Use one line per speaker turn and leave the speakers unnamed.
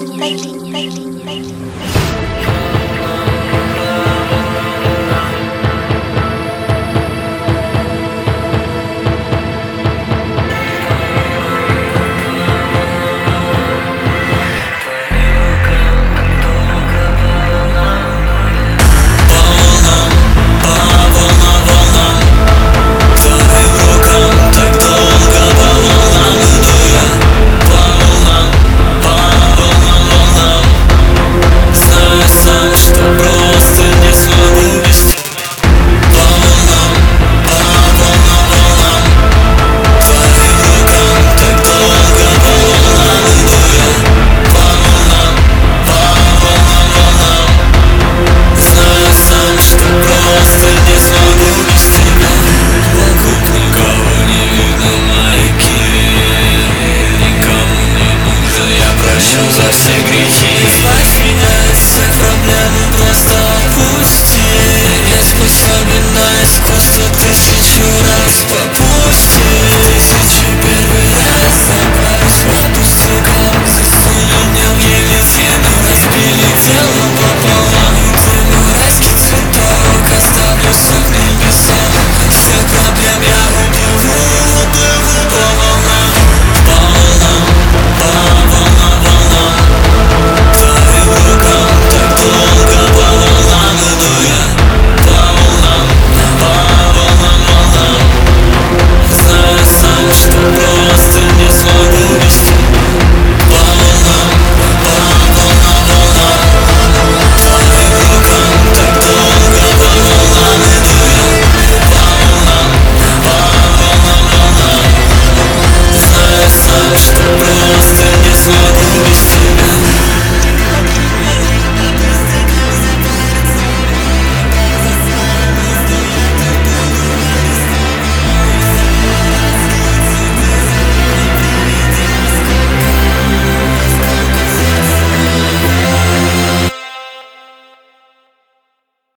За все грехи избавь меня от всех проблем, просто отпусти. Я способен на искусство 1000 раз попусти. 1001 раз забрать в пустяках. Засунули мне в еле фену, разбили тело.